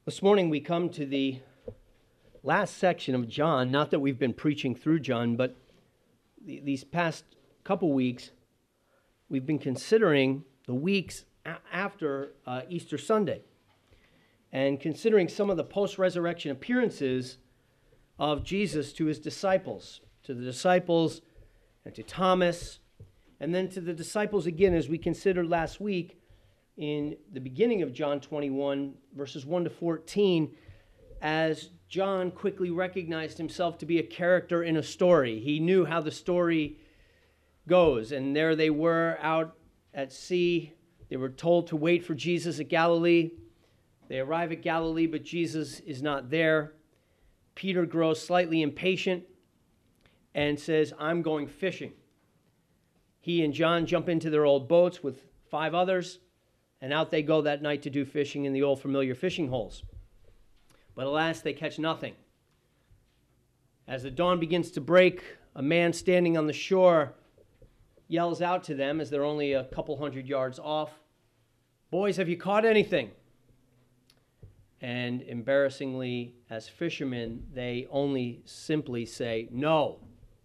This morning we come to the last section of John. Not that we've been preaching through John, but these past couple weeks we've been considering the weeks after Easter Sunday and considering some of the post-resurrection appearances of Jesus to his disciples, and to Thomas, and then to the disciples again, as we considered last week in the beginning of John 21, verses 1 to 14, as John quickly recognized himself to be a character in a story. He knew how the story goes, and there they were out at sea. They were told to wait for Jesus at Galilee. They arrive at Galilee, but Jesus is not there. Peter grows slightly impatient and says, "I'm going fishing." He and John jump into their old boats with 5 others, and out they go that night to do fishing in the old familiar fishing holes. But alas, they catch nothing. As the dawn begins to break, a man standing on the shore yells out to them as they're only a couple hundred yards off, "Boys, have you caught anything?" And embarrassingly, as fishermen, they only simply say, "No."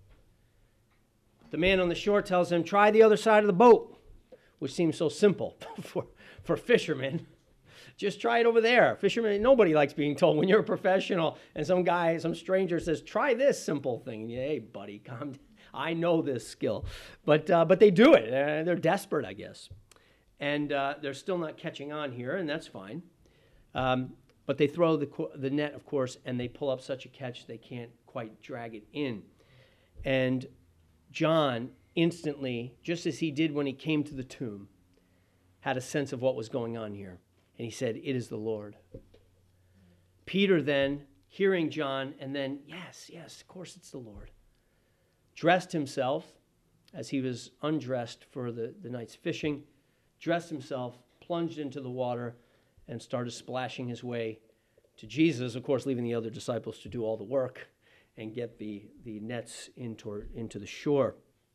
The man on the shore tells them, "Try the other side of the boat," which seems so simple for fishermen. Just try it over there. Fishermen, nobody likes being told when you're a professional and some stranger says, "Try this simple thing." And you, "Hey, buddy, calm down. I know this skill." But they do it. They're desperate, I guess. And they're still not catching on here, and that's fine. But they throw the net, of course, and they pull up such a catch they can't quite drag it in. And John instantly, just as he did when he came to the tomb, had a sense of what was going on here. And he said, "It is the Lord." Peter then, hearing John, and then, yes, of course it's the Lord, dressed himself as he was undressed for the night's fishing, dressed himself, plunged into the water, and started splashing his way to Jesus, of course, leaving the other disciples to do all the work and get the nets into the shore.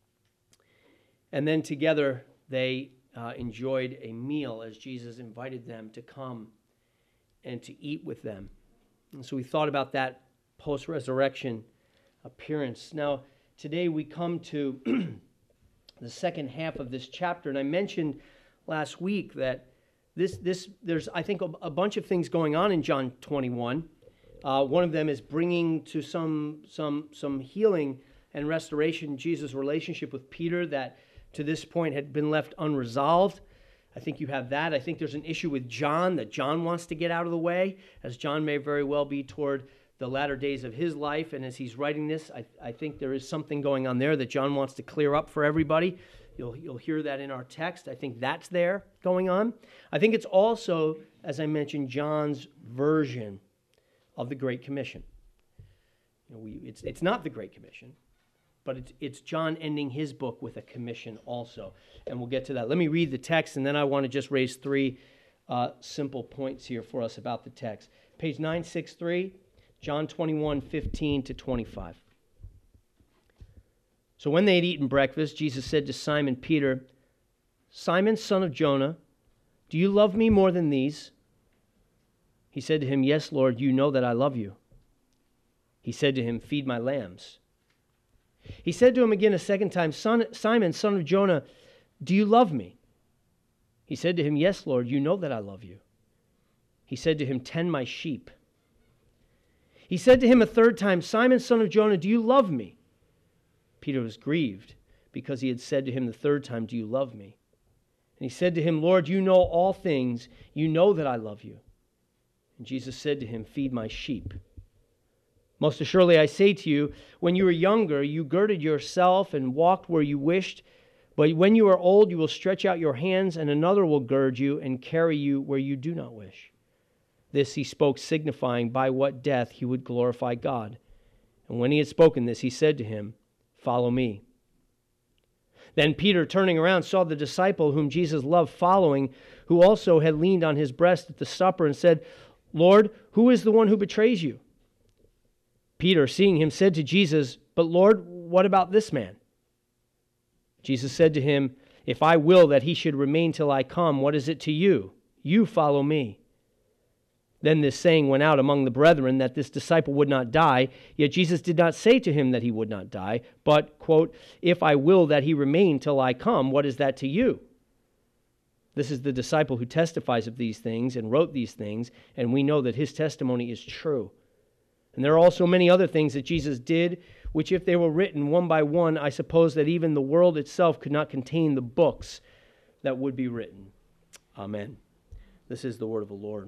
And then together they enjoyed a meal as Jesus invited them to come and to eat with them. And so we thought about that post-resurrection appearance. Now, today we come to the second half of this chapter, and I mentioned last week that there's I think a bunch of things going on in John 21. One of them is bringing to some healing and restoration Jesus' relationship with Peter that to this point had been left unresolved. I think you have that. I think there's an issue with John that John wants to get out of the way, as John may very well be toward the latter days of his life. And as he's writing this, I think there is something going on there that John wants to clear up for everybody. You'll hear that in our text. I think that's there going on. I think it's also, as I mentioned, John's version of the Great Commission. It's not the Great Commission, but it's John ending his book with a commission also. And we'll get to that. Let me read the text, and then I want to just raise 3 simple points here for us about the text. Page 963, John 21, 15 to 25. So when they had eaten breakfast, Jesus said to Simon Peter, "Simon, son of Jonah, do you love me more than these?" He said to him, "Yes, Lord, you know that I love you." He said to him, "Feed my lambs." He said to him again a second time, "Simon, son of Jonah, do you love me?" He said to him, "Yes, Lord, you know that I love you." He said to him, "Tend my sheep." He said to him a third time, "Simon, son of Jonah, do you love me?" Peter was grieved because he had said to him the third time, "Do you love me?" And he said to him, "Lord, you know all things. You know that I love you." And Jesus said to him, "Feed my sheep. Most assuredly I say to you, when you were younger, you girded yourself and walked where you wished. But when you are old, you will stretch out your hands, and another will gird you and carry you where you do not wish." This he spoke, signifying by what death he would glorify God. And when he had spoken this, he said to him, "Follow me." Then Peter, turning around, saw the disciple whom Jesus loved following, who also had leaned on his breast at the supper, and said, "Lord, who is the one who betrays you?" Peter, seeing him, said to Jesus, "But Lord, what about this man?" Jesus said to him, "If I will that he should remain till I come, what is it to you? You follow me." Then this saying went out among the brethren that this disciple would not die. Yet Jesus did not say to him that he would not die, but, quote, if I will that he remain till I come, what is that to you? This is the disciple who testifies of these things and wrote these things, and we know that his testimony is true. And there are also many other things that Jesus did, which if they were written one by one, I suppose that even the world itself could not contain the books that would be written. Amen. This is the word of the Lord.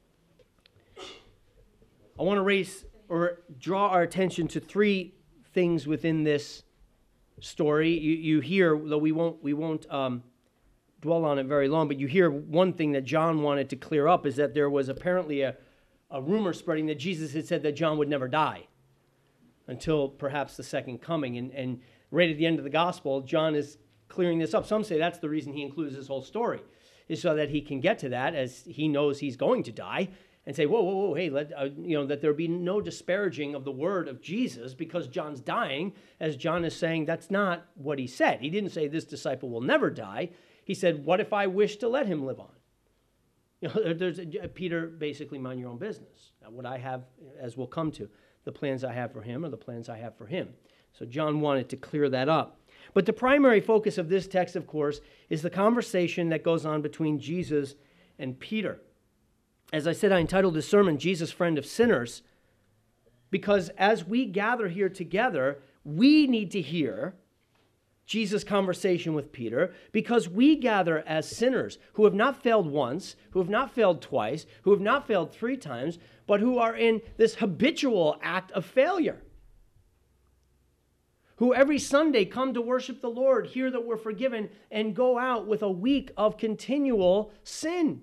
I want to draw our attention to three things within this story. You hear, though we won't dwell on it very long, but you hear one thing that John wanted to clear up is that there was apparently a rumor spreading that Jesus had said that John would never die until perhaps the second coming. And right at the end of the gospel, John is clearing this up. Some say that's the reason he includes this whole story, is so that he can get to that as he knows he's going to die and say, whoa, hey, that there be no disparaging of the word of Jesus because John's dying, as John is saying that's not what he said. He didn't say this disciple will never die. He said, what if I wish to let him live on? There's Peter, basically mind your own business. What I have, as we'll come to, the plans I have for him are the plans I have for him. So John wanted to clear that up. But the primary focus of this text, of course, is the conversation that goes on between Jesus and Peter. As I said, I entitled this sermon, Jesus, Friend of Sinners, because as we gather here together, we need to hear Jesus' conversation with Peter, because we gather as sinners who have not failed once, who have not failed twice, who have not failed 3 times, but who are in this habitual act of failure. Who every Sunday come to worship the Lord, hear that we're forgiven, and go out with a week of continual sin.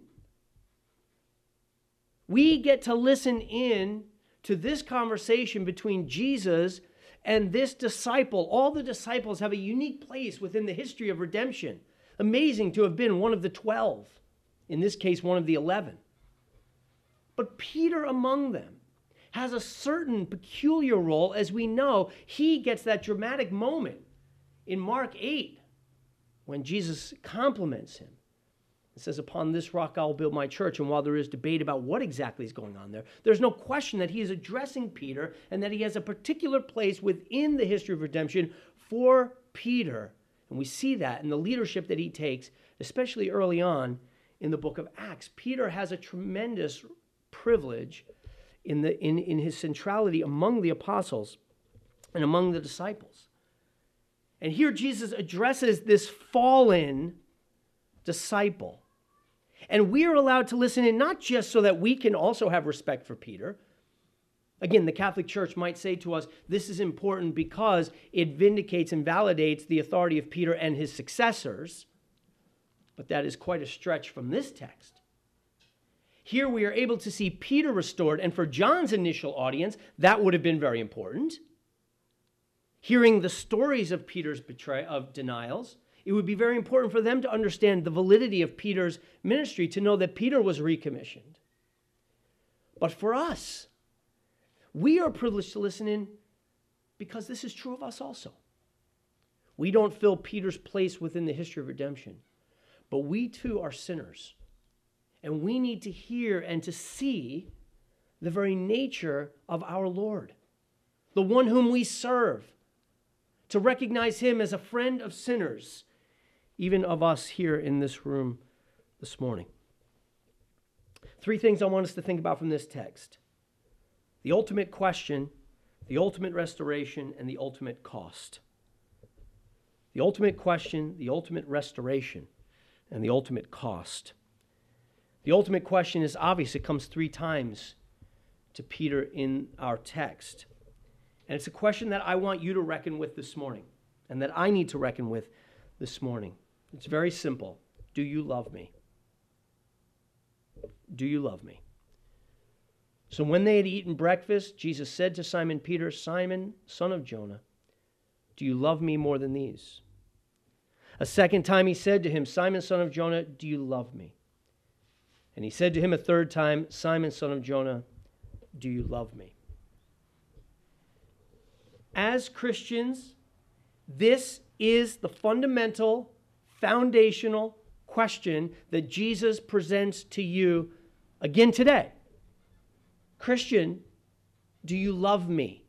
We get to listen in to this conversation between Jesus and this disciple. All the disciples have a unique place within the history of redemption. Amazing to have been one of the 12. In this case, one of the 11. But Peter among them has a certain peculiar role. As we know, he gets that dramatic moment in Mark 8 when Jesus compliments him. It says, upon this rock I'll build my church. And while there is debate about what exactly is going on there, there's no question that he is addressing Peter and that he has a particular place within the history of redemption for Peter. And we see that in the leadership that he takes, especially early on in the book of Acts. Peter has a tremendous privilege in his centrality among the apostles and among the disciples. And here Jesus addresses this fallen disciple. And we are allowed to listen in, not just so that we can also have respect for Peter. Again, the Catholic Church might say to us, this is important because it vindicates and validates the authority of Peter and his successors. But that is quite a stretch from this text. Here we are able to see Peter restored, and for John's initial audience, that would have been very important. Hearing the stories of Peter's denials, it would be very important for them to understand the validity of Peter's ministry, to know that Peter was recommissioned. But for us, we are privileged to listen in because this is true of us also. We don't fill Peter's place within the history of redemption, but we too are sinners. And we need to hear and to see the very nature of our Lord, the one whom we serve, to recognize him as a friend of sinners, even of us here in this room this morning. 3 things I want us to think about from this text: the ultimate question, the ultimate restoration, and the ultimate cost. The ultimate question, the ultimate restoration, and the ultimate cost. The ultimate question is obvious. It comes 3 times to Peter in our text. And it's a question that I want you to reckon with this morning, and that I need to reckon with this morning. It's very simple. Do you love me? Do you love me? So when they had eaten breakfast, Jesus said to Simon Peter, Simon, son of Jonah, do you love me more than these? A second time he said to him, Simon, son of Jonah, do you love me? And he said to him a third time, Simon, son of Jonah, do you love me? As Christians, this is the fundamental, foundational question that Jesus presents to you again today. Christian, do you love me?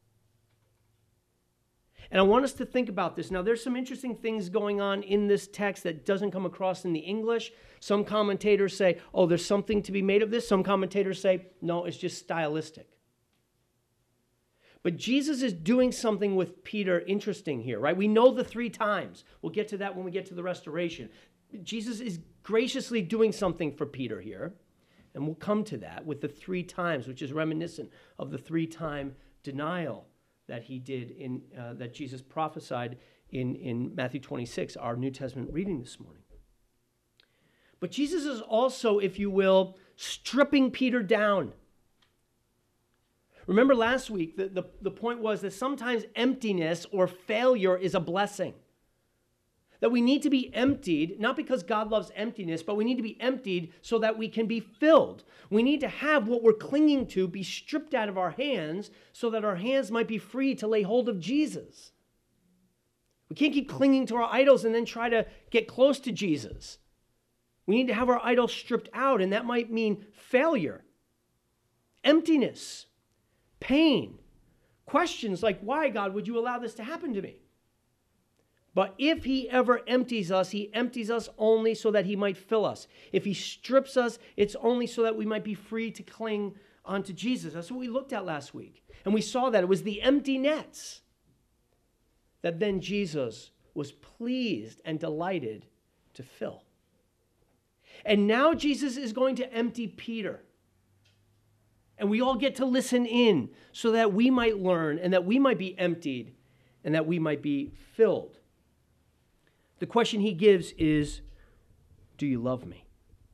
And I want us to think about this. Now, there's some interesting things going on in this text that doesn't come across in the English. Some commentators say, oh, there's something to be made of this. Some commentators say, no, it's just stylistic. But Jesus is doing something with Peter interesting here, right? We know the 3 times. We'll get to that when we get to the restoration. Jesus is graciously doing something for Peter here. And we'll come to that with the 3 times, which is reminiscent of the 3-time denial that he did that Jesus prophesied in Matthew 26, our New Testament reading this morning. But Jesus is also, if you will, stripping Peter down. Remember last week, the point was that sometimes emptiness or failure is a blessing. That we need to be emptied, not because God loves emptiness, but we need to be emptied so that we can be filled. We need to have what we're clinging to be stripped out of our hands so that our hands might be free to lay hold of Jesus. We can't keep clinging to our idols and then try to get close to Jesus. We need to have our idols stripped out, and that might mean failure, emptiness, pain, questions like, why, God, would you allow this to happen to me? But if he ever empties us, he empties us only so that he might fill us. If he strips us, it's only so that we might be free to cling onto Jesus. That's what we looked at last week. And we saw that it was the empty nets that then Jesus was pleased and delighted to fill. And now Jesus is going to empty Peter. And we all get to listen in so that we might learn and that we might be emptied and that we might be filled. The question he gives is, do you love me?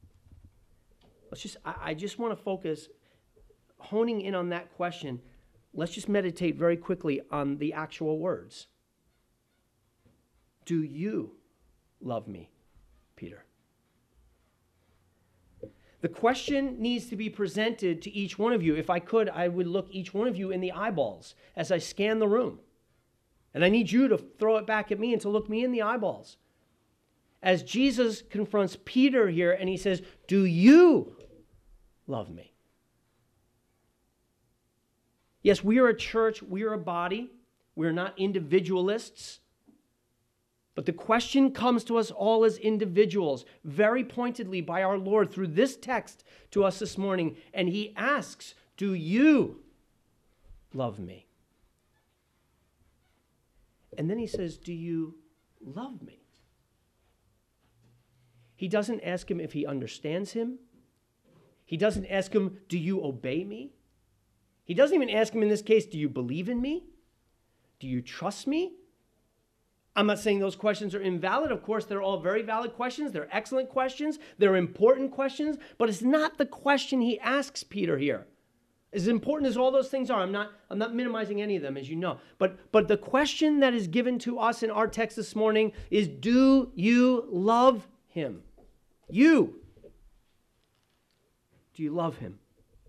I just want to focus, honing in on that question. Let's just meditate very quickly on the actual words. Do you love me, Peter? The question needs to be presented to each one of you. If I could, I would look each one of you in the eyeballs as I scan the room. And I need you to throw it back at me and to look me in the eyeballs. As Jesus confronts Peter here and he says, do you love me? Yes, we are a church, we are a body. We're not individualists. But the question comes to us all as individuals, very pointedly by our Lord through this text to us this morning. And he asks, do you love me? And then he says, do you love me? He doesn't ask him if he understands him. He doesn't ask him, do you obey me? He doesn't even ask him in this case, do you believe in me? Do you trust me? I'm not saying those questions are invalid. Of course, they're all very valid questions. They're excellent questions. They're important questions. But it's not the question he asks Peter here. As important as all those things are, I'm not minimizing any of them, as you know. But the question that is given to us in our text this morning is, do you love him? You. Do you love him?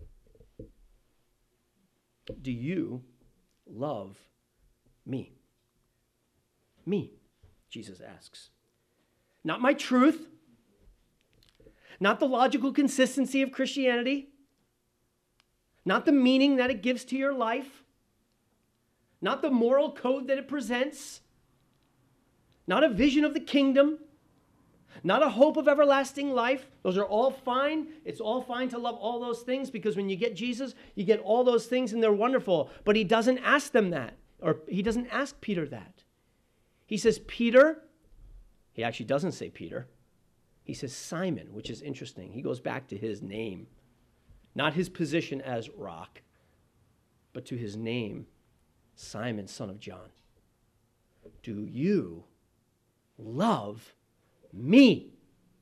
Do you love me? Me, Jesus asks. Not my truth, not the logical consistency of Christianity, not the meaning that it gives to your life, not the moral code that it presents, not a vision of the kingdom, not a hope of everlasting life. Those are all fine. It's all fine to love all those things because when you get Jesus, you get all those things and they're wonderful. But he doesn't ask them that, or he doesn't ask Peter that. He says, Peter. He actually doesn't say Peter. He says Simon, which is interesting. He goes back to his name, not his position as rock, but to his name, Simon, son of John. Do you love me?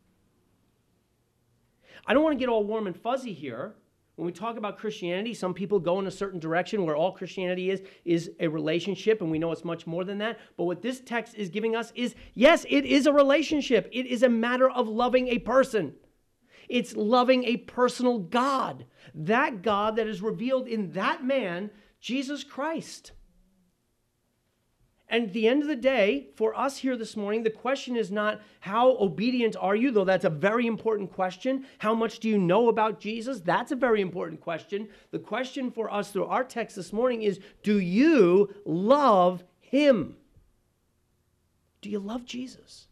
I don't want to get all warm and fuzzy here. When we talk about Christianity, some people go in a certain direction where all Christianity is a relationship, and we know it's much more than that. But what this text is giving us is, yes, it is a relationship. It is a matter of loving a person. It's loving a personal God. That God that is revealed in that man, Jesus Christ. And at the end of the day, for us here this morning, the question is not how obedient are you, though that's a very important question. How much do you know about Jesus? That's a very important question. The question for us through our text this morning is, do you love him? Do you love Jesus?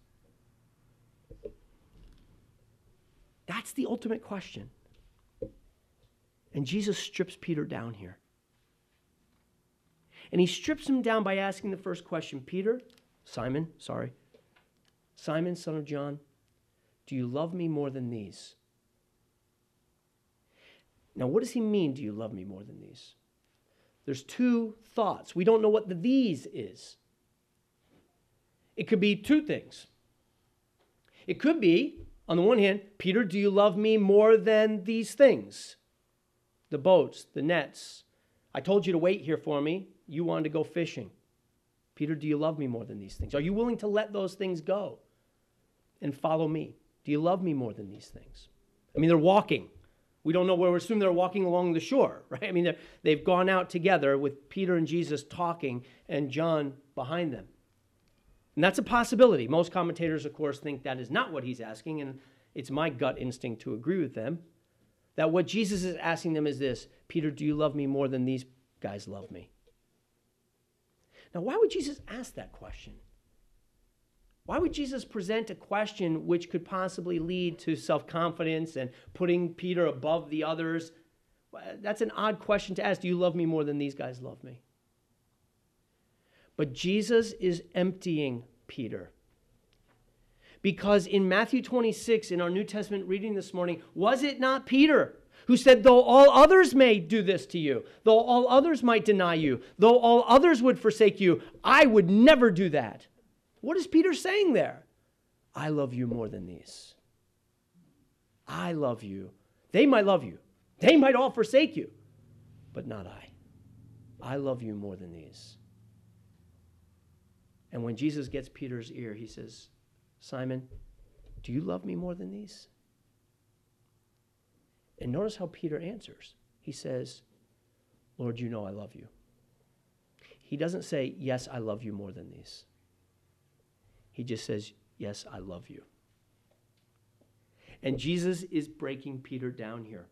That's the ultimate question. And Jesus strips Peter down here. And he strips him down by asking the first question, Simon, son of John, do you love me more than these? Now, what does he mean, do you love me more than these? There's two thoughts. We don't know what the these is. It could be two things. It could be, on the one hand, Peter, do you love me more than these things? The boats, the nets. I told you to wait here for me. You wanted to go fishing. Peter, do you love me more than these things? Are you willing to let those things go and follow me? Do you love me more than these things? I mean, they're walking. We don't know where. We assume they're walking along the shore, right? I mean, they've gone out together with Peter and Jesus talking and John behind them. And that's a possibility. Most commentators, of course, think that is not what he's asking, and it's my gut instinct to agree with them, that what Jesus is asking them is this: Peter, do you love me more than these guys love me? Now, why would Jesus ask that question? Why would Jesus present a question which could possibly lead to self-confidence and putting Peter above the others? That's an odd question to ask. Do you love me more than these guys love me? But Jesus is emptying Peter. Because in Matthew 26, in our New Testament reading this morning, was it not Peter who said, though all others may do this to you, though all others might deny you, though all others would forsake you, I would never do that? What is Peter saying there? I love you more than these. I love you. They might love you. They might all forsake you, but not I. I love you more than these. And when Jesus gets Peter's ear, he says, Simon, do you love me more than these? And notice how Peter answers. He says, Lord, you know I love you. He doesn't say, yes, I love you more than these. He just says, yes, I love you. And Jesus is breaking Peter down here.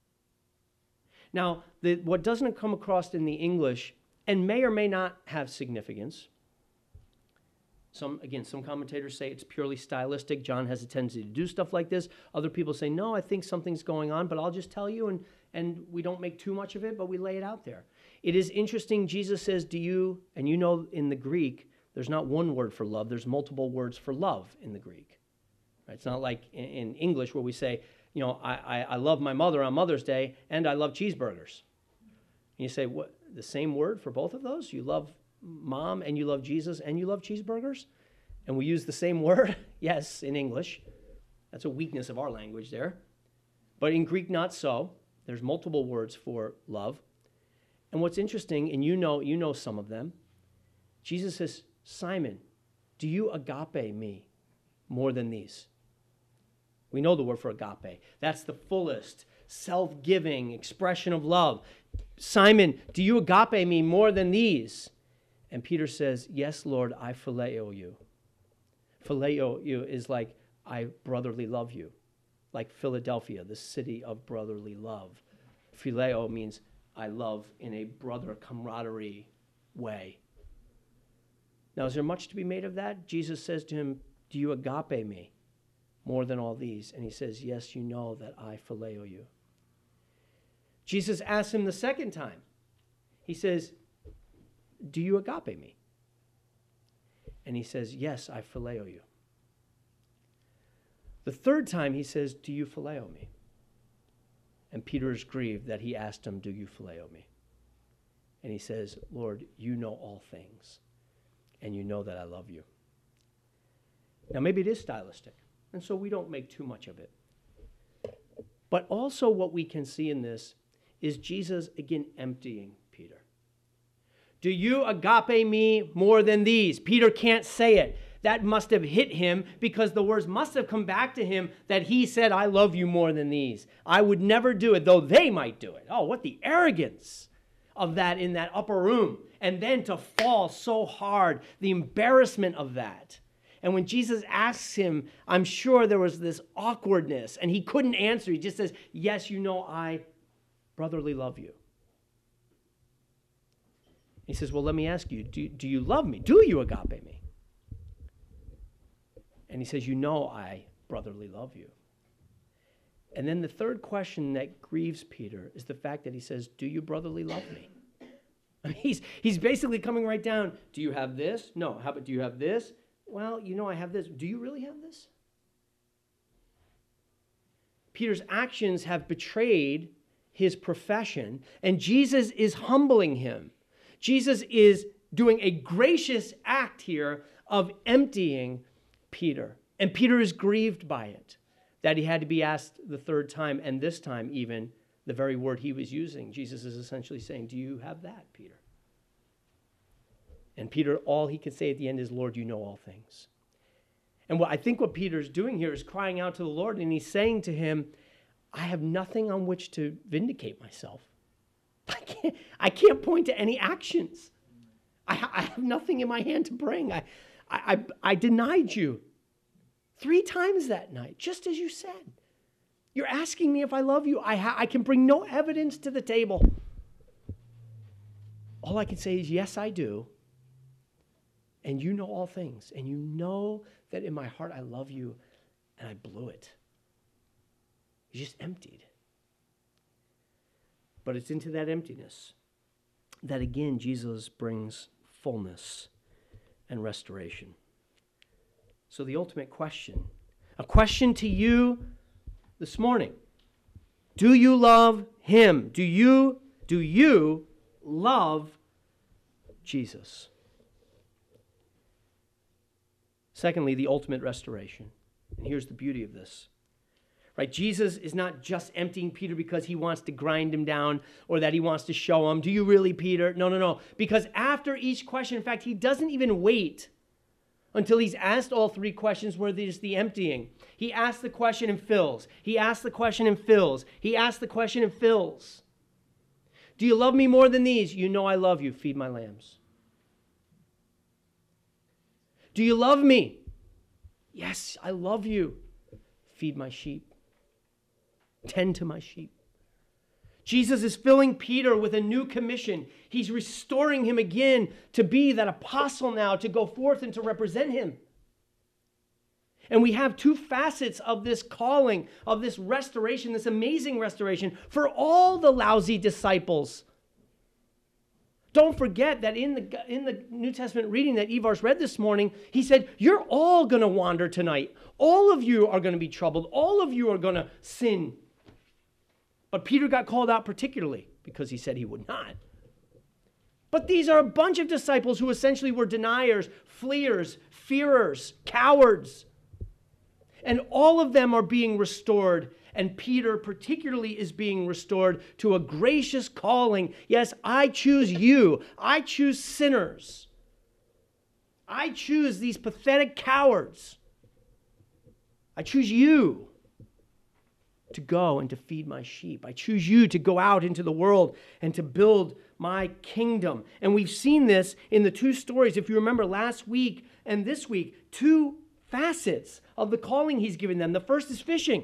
Now, what doesn't come across in the English, and may or may not have significance, some commentators say it's purely stylistic. John has a tendency to do stuff like this. Other people say, no, I think something's going on, but I'll just tell you, and we don't make too much of it, but we lay it out there. It is interesting, Jesus says, do you, and you know in the Greek, there's not one word for love, there's multiple words for love in the Greek. Right? It's not like in English where we say, you know, I love my mother on Mother's Day, and I love cheeseburgers. And you say, what? The same word for both of those? You love Mom, and you love Jesus, and you love cheeseburgers? And we use the same word? Yes, in English. That's a weakness of our language there. But in Greek, not so. There's multiple words for love. And what's interesting, and you know some of them, Jesus says, Simon, do you agape me more than these? We know the word for agape. That's the fullest, self-giving expression of love. Simon, do you agape me more than these? And Peter says, yes, Lord, I phileo you. Phileo you is like, I brotherly love you. Like Philadelphia, the city of brotherly love. Phileo means I love in a brother camaraderie way. Now, is there much to be made of that? Jesus says to him, do you agape me more than all these? And he says, yes, you know that I phileo you. Jesus asks him the second time. He says, do you agape me? And he says, yes, I phileo you. The third time he says, do you phileo me? And Peter is grieved that he asked him, do you phileo me? And he says, Lord, you know all things, and you know that I love you. Now, maybe it is stylistic, and so we don't make too much of it. But also what we can see in this is Jesus, again, emptying Peter. Do you agape me more than these? Peter can't say it. That must have hit him because the words must have come back to him that he said, I love you more than these. I would never do it, though they might do it. Oh, what the arrogance. of that in that upper room, and then to fall so hard, the embarrassment of that. And when Jesus asks him, I'm sure there was this awkwardness, and he couldn't answer. He just says, yes, you know, I brotherly love you. He says, well, let me ask you, do you love me? Do you agape me? And he says, you know I brotherly love you. And then the third question that grieves Peter is the fact that he says, do you brotherly love me? I mean, he's basically coming right down, do you have this? No. How about, do you have this? Well, you know I have this. Do you really have this? Peter's actions have betrayed his profession, and Jesus is humbling him. Jesus is doing a gracious act here of emptying Peter. And Peter is grieved by it, that he had to be asked the third time, and this time even the very word he was using. Jesus is essentially saying, do you have that, Peter? And Peter, all he could say at the end is, Lord, you know all things. And I think what Peter's doing here is crying out to the Lord, and he's saying to him, I have nothing on which to vindicate myself. I can't point to any actions. I have nothing in my hand to bring. I denied you 3 times that night, just as you said. You're asking me if I love you. I can bring no evidence to the table. All I can say is, yes, I do. And you know all things. And you know that in my heart I love you, and I blew it. You just emptied. But it's into that emptiness that, again, Jesus brings fullness and restoration. So the ultimate question, a question to you this morning. Do you love him? Do you love Jesus? Secondly, the ultimate restoration. And here's the beauty of this. Right? Jesus is not just emptying Peter because he wants to grind him down or that he wants to show him, do you really, Peter? No. Because after each question, in fact, he doesn't even wait until he's asked all 3 questions where there's the emptying. He asks the question and fills. He asks the question and fills. He asks the question and fills. Do you love me more than these? You know I love you. Feed my lambs. Do you love me? Yes, I love you. Feed my sheep. Tend to my sheep. Jesus is filling Peter with a new commission. He's restoring him again to be that apostle now, to go forth and to represent him. And we have 2 facets of this calling, of this restoration, this amazing restoration for all the lousy disciples. Don't forget that in the New Testament reading that Ivars read this morning, he said, you're all going to wander tonight. All of you are going to be troubled. All of you are going to sin. But Peter got called out particularly because he said he would not. But these are a bunch of disciples who essentially were deniers, fleers, fearers, cowards. And all of them are being restored. And Peter particularly is being restored to a gracious calling. Yes, I choose you. I choose sinners. I choose these pathetic cowards. I choose you to go and to feed my sheep. I choose you to go out into the world and to build my kingdom. And we've seen this in the 2 stories, if you remember last week and this week, 2 facets of the calling he's given them. The first is fishing.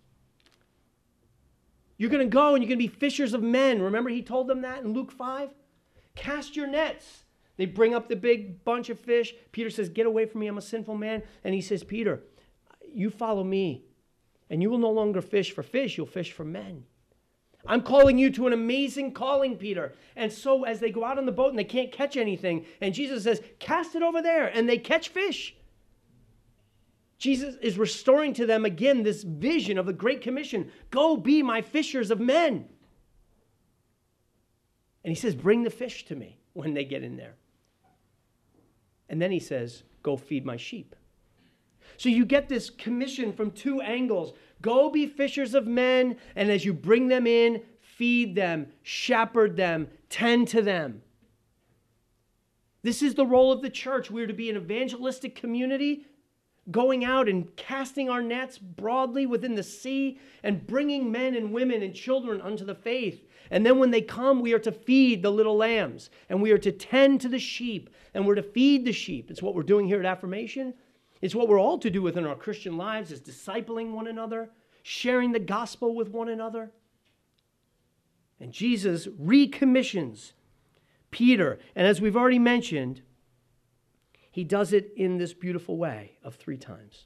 You're going to go and you're going to be fishers of men. Remember he told them that in Luke 5? Cast your nets. They bring up the big bunch of fish. Peter says, get away from me, I'm a sinful man. And he says, Peter, you follow me. And you will no longer fish for fish, you'll fish for men. I'm calling you to an amazing calling, Peter. And so as they go out on the boat and they can't catch anything, and Jesus says, cast it over there, and they catch fish. Jesus is restoring to them again this vision of the Great Commission. Go be my fishers of men. And he says, bring the fish to me when they get in there. And then he says, go feed my sheep. So you get this commission from 2 angles. Go be fishers of men, and as you bring them in, feed them, shepherd them, tend to them. This is the role of the church. We're to be an evangelistic community, going out and casting our nets broadly within the sea and bringing men and women and children unto the faith. And then when they come, we are to feed the little lambs, and we are to tend to the sheep, and we're to feed the sheep. It's what we're doing here at Affirmation. It's what we're all to do within our Christian lives, is discipling one another, sharing the gospel with one another. And Jesus recommissions Peter. And as we've already mentioned, he does it in this beautiful way of 3 times.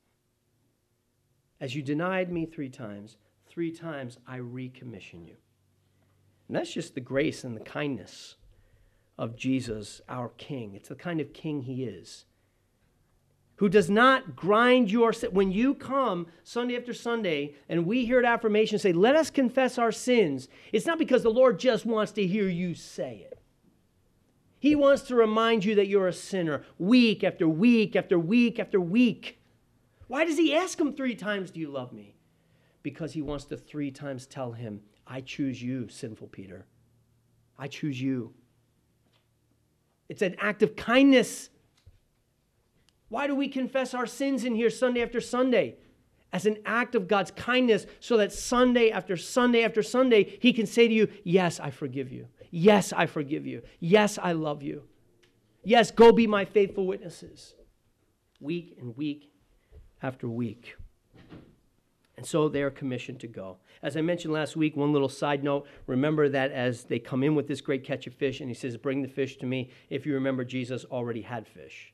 As you denied me 3 times I recommission you. And that's just the grace and the kindness of Jesus, our King. It's the kind of King he is, who does not grind your sin. When you come Sunday after Sunday and we here at Affirmation say, let us confess our sins, it's not because the Lord just wants to hear you say it. He wants to remind you that you're a sinner week after week after week after week. Why does he ask him 3 times, do you love me? Because he wants to 3 times tell him, I choose you, sinful Peter. I choose you. It's an act of kindness. Why do we confess our sins in here Sunday after Sunday? As an act of God's kindness, so that Sunday after Sunday after Sunday, he can say to you, yes, I forgive you. Yes, I forgive you. Yes, I love you. Yes, go be my faithful witnesses. Week and week after week. And so they are commissioned to go. As I mentioned last week, one little side note, remember that as they come in with this great catch of fish, and he says, bring the fish to me. If you remember, Jesus already had fish.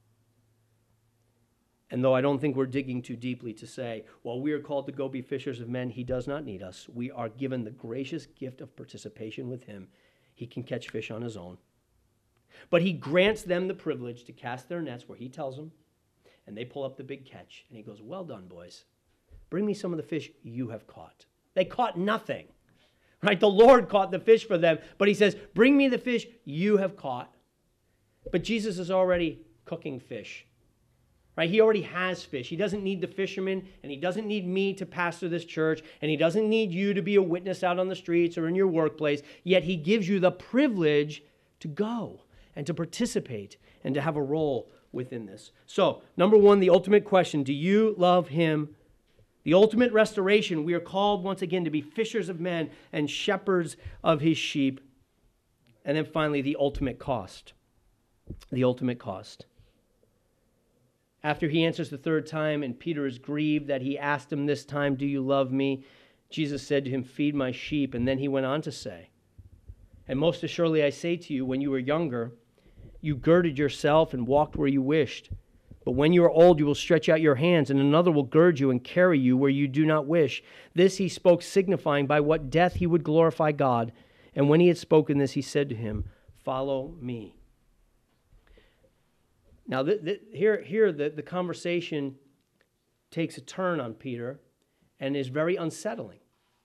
And though I don't think we're digging too deeply to say, well, we are called to go be fishers of men, he does not need us. We are given the gracious gift of participation with him. He can catch fish on his own. But he grants them the privilege to cast their nets where he tells them, and they pull up the big catch. And he goes, well done, boys. Bring me some of the fish you have caught. They caught nothing, right? The Lord caught the fish for them, but he says, bring me the fish you have caught. But Jesus is already cooking fish. Right? He already has fish. He doesn't need the fishermen, and he doesn't need me to pastor this church, and he doesn't need you to be a witness out on the streets or in your workplace, yet he gives you the privilege to go and to participate and to have a role within this. So, number 1, the ultimate question, do you love him? The ultimate restoration, we are called once again to be fishers of men and shepherds of his sheep. And then finally, the ultimate cost. The ultimate cost. After he answers the 3rd time and Peter is grieved that he asked him this time, do you love me? Jesus said to him, feed my sheep. And then he went on to say, and most assuredly I say to you, when you were younger, you girded yourself and walked where you wished. But when you are old, you will stretch out your hands, and another will gird you and carry you where you do not wish. This he spoke, signifying by what death he would glorify God. And when he had spoken this, he said to him, follow me. Now, here the conversation takes a turn on Peter and is very unsettling.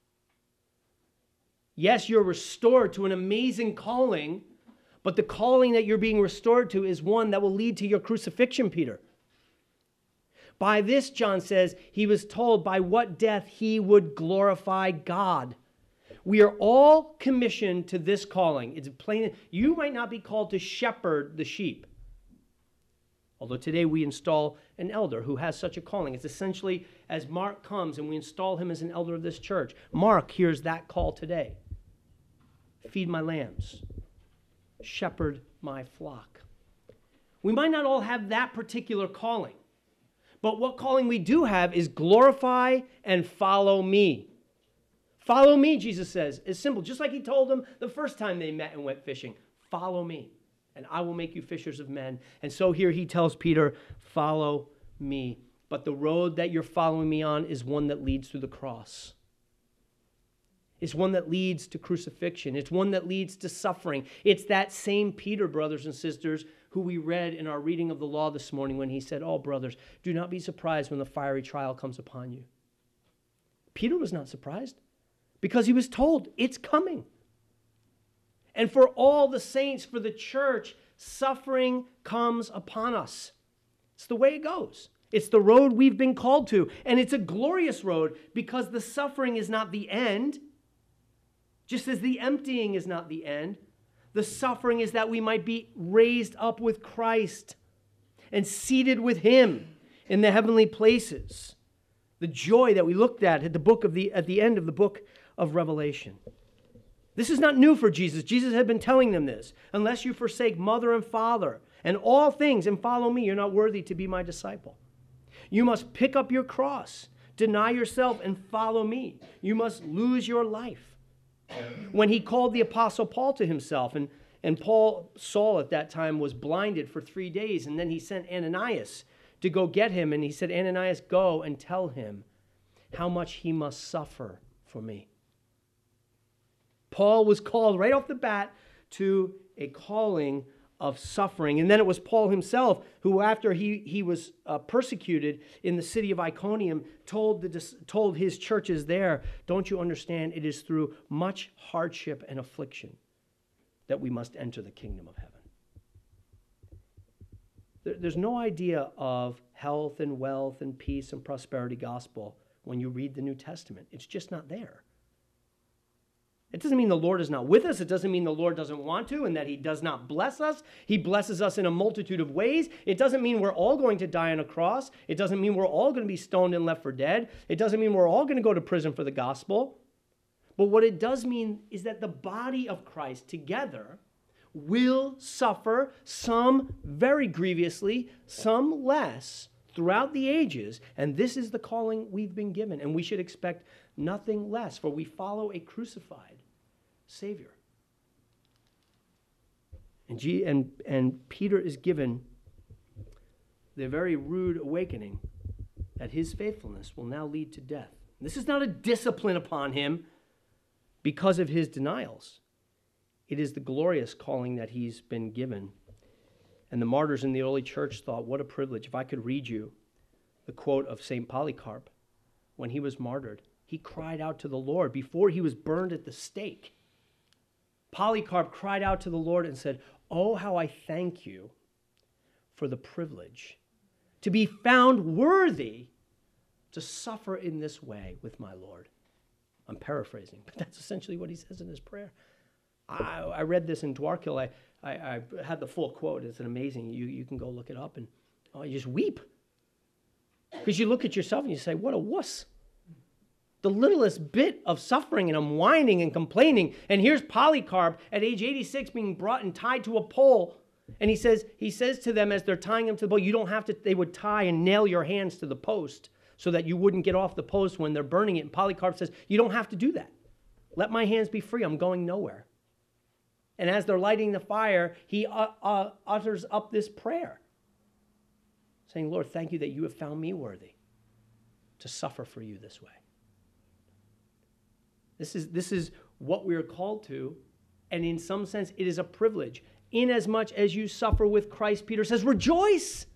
Yes, you're restored to an amazing calling, but the calling that you're being restored to is one that will lead to your crucifixion, Peter. By this, John says, he was told by what death he would glorify God. We are all commissioned to this calling. It's plain. You might not be called to shepherd the sheep. Although today we install an elder who has such a calling. It's essentially as Mark comes and we install him as an elder of this church. Mark hears that call today. Feed my lambs. Shepherd my flock. We might not all have that particular calling. But what calling we do have is glorify and follow me. Follow me, Jesus says. It's simple. Just like he told them the first time they met and went fishing. Follow me, and I will make you fishers of men. And so here he tells Peter, follow me. But the road that you're following me on is one that leads to the cross. It's one that leads to crucifixion. It's one that leads to suffering. It's that same Peter, brothers and sisters, who we read in our reading of the law this morning when he said, oh, brothers, do not be surprised when the fiery trial comes upon you. Peter was not surprised because he was told it's coming. And for all the saints, for the church, suffering comes upon us. It's the way it goes. It's the road we've been called to. And it's a glorious road because the suffering is not the end. Just as the emptying is not the end, the suffering is that we might be raised up with Christ and seated with him in the heavenly places. The joy that we looked at the end of the book of Revelation. This is not new for Jesus. Jesus had been telling them this. Unless you forsake mother and father and all things and follow me, you're not worthy to be my disciple. You must pick up your cross, deny yourself, and follow me. You must lose your life. When he called the Apostle Paul to himself, and Saul at that time was blinded for 3 days, and then he sent Ananias to go get him, and he said, Ananias, go and tell him how much he must suffer for me. Paul was called right off the bat to a calling of suffering. And then it was Paul himself who, after he was persecuted in the city of Iconium, told his churches there, don't you understand, it is through much hardship and affliction that we must enter the kingdom of heaven. There's no idea of health and wealth and peace and prosperity gospel when you read the New Testament. It's just not there. It doesn't mean the Lord is not with us. It doesn't mean the Lord doesn't want to and that he does not bless us. He blesses us in a multitude of ways. It doesn't mean we're all going to die on a cross. It doesn't mean we're all going to be stoned and left for dead. It doesn't mean we're all going to go to prison for the gospel. But what it does mean is that the body of Christ together will suffer, some very grievously, some less, throughout the ages. And this is the calling we've been given. And we should expect nothing less, for we follow a crucified Savior. And Peter is given the very rude awakening that his faithfulness will now lead to death. This is not a discipline upon him because of his denials. It is the glorious calling that he's been given. And the martyrs in the early church thought, what a privilege. If I could read you the quote of St. Polycarp when he was martyred. He cried out to the Lord before he was burned at the stake. Polycarp cried out to the Lord and said, oh, how I thank you for the privilege to be found worthy to suffer in this way with my Lord. I'm paraphrasing, but that's essentially what he says in his prayer. I read this in Dwarkill. I had the full quote. It's an amazing. You can go look it up, and you just weep. Because you look at yourself and you say, what a wuss. The littlest bit of suffering, and I'm whining and complaining. And here's Polycarp at age 86 being brought and tied to a pole. And he says to them as they're tying him to the pole, you don't have to, they would tie and nail your hands to the post so that you wouldn't get off the post when they're burning it. And Polycarp says, you don't have to do that. Let my hands be free. I'm going nowhere. And as they're lighting the fire, he utters up this prayer, saying, Lord, thank you that you have found me worthy to suffer for you this way. This is what we are called to, and in some sense, it is a privilege. Inasmuch as you suffer with Christ, Peter says, rejoice.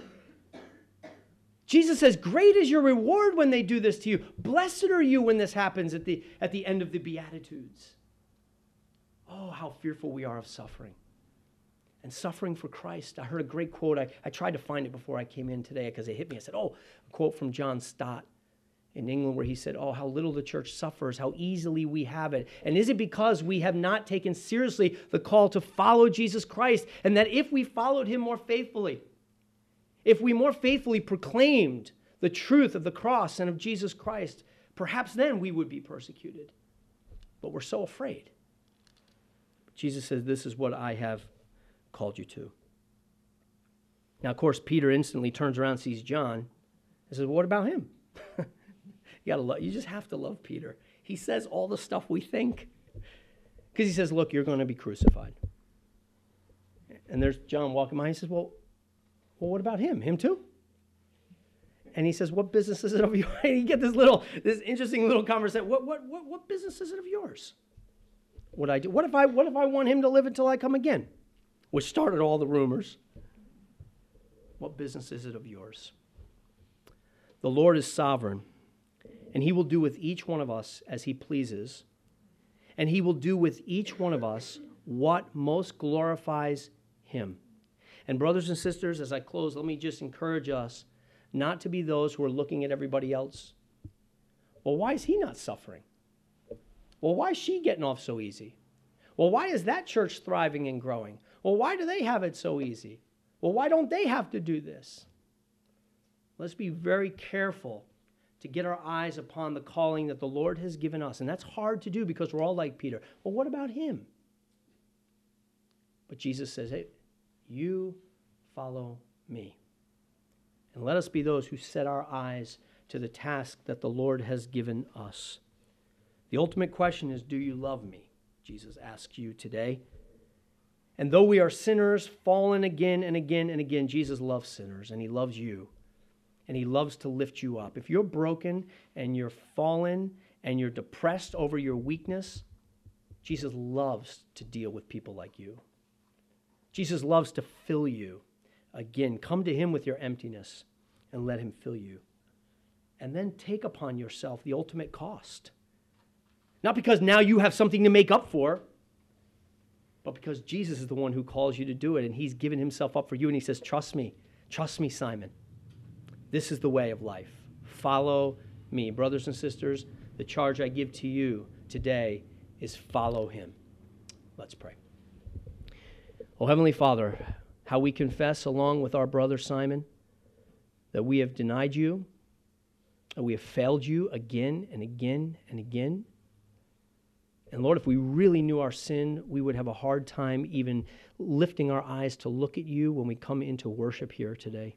Jesus says, great is your reward when they do this to you. Blessed are you when this happens at the end of the Beatitudes. Oh, how fearful we are of suffering. And suffering for Christ. I heard a great quote. I tried to find it before I came in today because it hit me. I said, a quote from John Stott in England where he said, how little the church suffers, how easily we have it. And is it because we have not taken seriously the call to follow Jesus Christ, and that if we followed him more faithfully, if we more faithfully proclaimed the truth of the cross and of Jesus Christ, perhaps then we would be persecuted. But we're so afraid. Jesus says, this is what I have called you to. Now, of course, Peter instantly turns around and sees John and says, what about him? You just have to love Peter. He says all the stuff we think. Because he says, look, you're going to be crucified. And there's John walking by. He says, well, what about him? Him too? And he says, what business is it of yours? And you get this interesting little conversation. What business is it of yours? What I do? What if I want him to live until I come again? Which started all the rumors. What business is it of yours? The Lord is sovereign, and he will do with each one of us as he pleases, and he will do with each one of us what most glorifies him. And brothers and sisters, as I close, let me just encourage us not to be those who are looking at everybody else. Well, why is he not suffering? Well, why is she getting off so easy? Well, why is that church thriving and growing? Well, why do they have it so easy? Well, why don't they have to do this? Let's be very careful to get our eyes upon the calling that the Lord has given us. And that's hard to do because we're all like Peter. Well, what about him? But Jesus says, hey, you follow me. And let us be those who set our eyes to the task that the Lord has given us. The ultimate question is, do you love me? Jesus asks you today. And though we are sinners, fallen again and again and again, Jesus loves sinners, and he loves you, and he loves to lift you up. If you're broken and you're fallen and you're depressed over your weakness, Jesus loves to deal with people like you. Jesus loves to fill you. Again, come to him with your emptiness and let him fill you. And then take upon yourself the ultimate cost. Not because now you have something to make up for, but because Jesus is the one who calls you to do it, and he's given himself up for you, and he says, trust me, Simon. This is the way of life. Follow me. Brothers and sisters, the charge I give to you today is follow him. Let's pray. Oh, Heavenly Father, how we confess along with our brother Simon that we have denied you, that we have failed you again and again and again. And Lord, if we really knew our sin, we would have a hard time even lifting our eyes to look at you when we come into worship here today.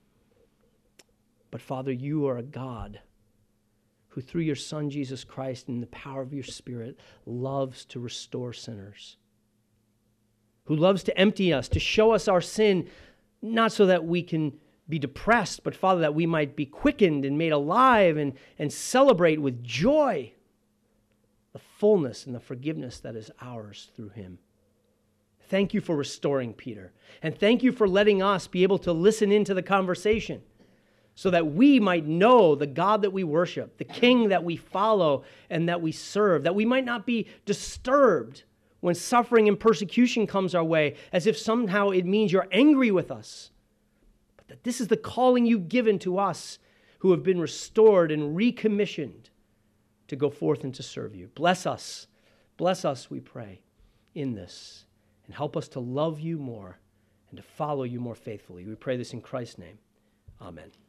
But Father, you are a God who through your Son, Jesus Christ, and the power of your Spirit, loves to restore sinners, who loves to empty us, to show us our sin, not so that we can be depressed, but Father, that we might be quickened and made alive and celebrate with joy the fullness and the forgiveness that is ours through him. Thank you for restoring Peter. And thank you for letting us be able to listen into the conversation so that we might know the God that we worship, the King that we follow and that we serve, that we might not be disturbed when suffering and persecution comes our way as if somehow it means you're angry with us, but that this is the calling you've given to us who have been restored and recommissioned to go forth and to serve you. Bless us, we pray, in this, and help us to love you more and to follow you more faithfully. We pray this in Christ's name. Amen.